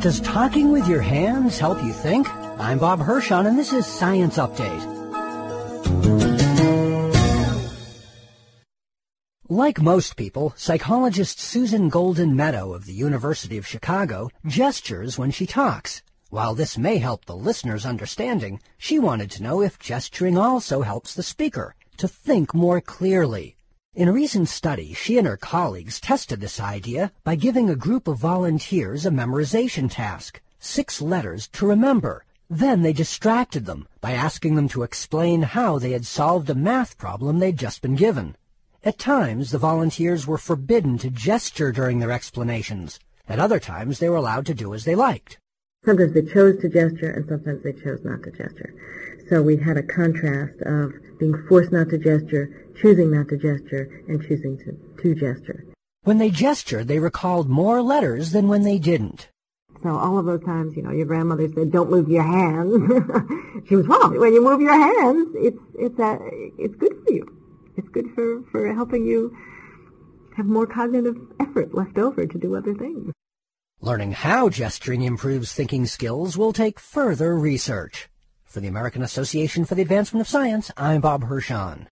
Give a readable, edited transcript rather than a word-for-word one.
Does talking with your hands help you think? I'm Bob Hirschon, and this is Science Update. Like most people, psychologist Susan Golden Meadow of the University of Chicago gestures when she talks. While this may help the listener's understanding, she wanted to know if gesturing also helps the speaker to think more clearly. In a recent study, she and her colleagues tested this idea by giving a group of volunteers a memorization task, 6 letters to remember. Then they distracted them by asking them to explain how they had solved a math problem they'd just been given. At times, the volunteers were forbidden to gesture during their explanations. At other times, they were allowed to do as they liked. Sometimes they chose to gesture, and sometimes they chose not to gesture. So we had a contrast of being forced not to gesture, choosing not to gesture, and choosing to gesture. When they gestured, they recalled more letters than when they didn't. So all of those times, your grandmother said, "Don't move your hands." She was wrong. When you move your hands, it's good for you. It's good for helping you have more cognitive effort left over to do other things. Learning how gesturing improves thinking skills will take further research. For the American Association for the Advancement of Science, I'm Bob Hirschon.